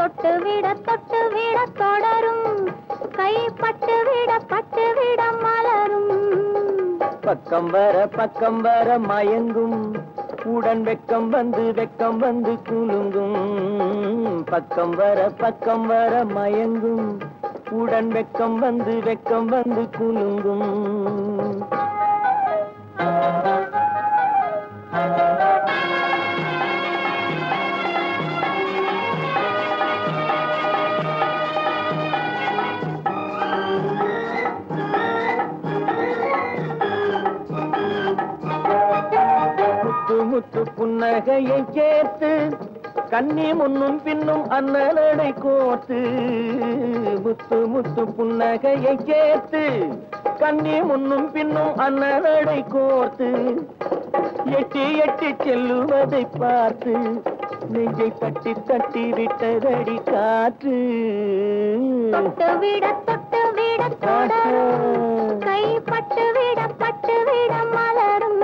தொட்டு விட தொடரும் கைப்பட்டு விட மலரும் பக்கம் வர மயங்கும் உடன் வெக்கம் வந்து குலுங்கும் பக்கம் வர மயங்கும் உடன் வெக்கம் வந்து குலுங்கும் முத்து புன்னகையை சேர்த்து கண்ணி முன்னும் பின்னும் அண்ணலடை கோர்த்து முத்து புன்னகையை சேர்த்து கண்ணி முன்னும் பின்னும் அண்ணலடை கோர்த்து எட்டி செல்லுவதை பார்த்து நெஞ்சை தட்டி விட்டதடி காற்று தொட்டு விட கைப்பட்டு விட மலரும்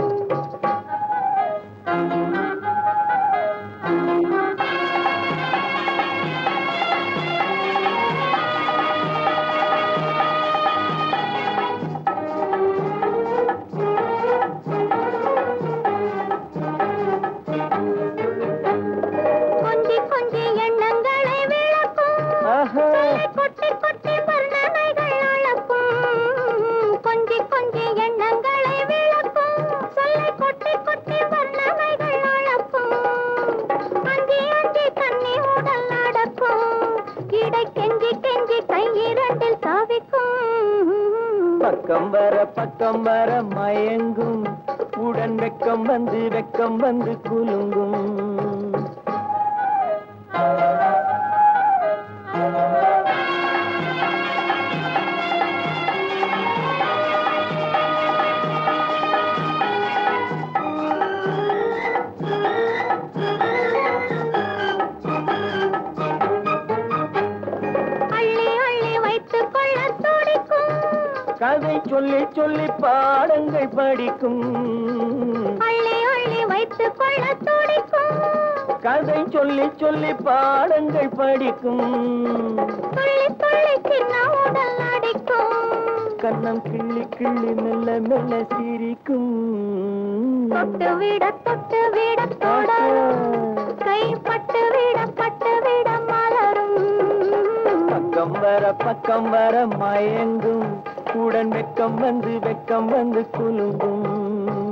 கொஞ்சி எண்ணங்களை விளக்கும் கொட்டி வர்ணனைகள் அளக்கும் கொஞ்சி எண்ணங்களை விளக்கும் சொல்லை கொட்டி வர்ணனைகள் அளக்கும் அஞ்சி கண்ணி உடல் நடக்கும் இடை கெஞ்சி கை இரண்டில் தாவிக்கும் பக்கம் வர மயங்கும் உடன் வெக்கம் வந்து குலுங்கும் கதை சொல்லி பாடங்கள் படிக்கும் அள்ளி வைத்துக் கொள்ள துடிக்கும் கதை சொல்லி பாடங்கள் படிக்கும் துள்ளி சின்ன உடல் அடிக்கும் கண்ணம் கிள்ளி மெல்ல சிரிக்கும் தொட்டு விட தொடரும் கைப்பட்டு விட மலரும் பக்கம் வர மயங்கும் உடன் வெக்கம் வந்து குலுங்கும்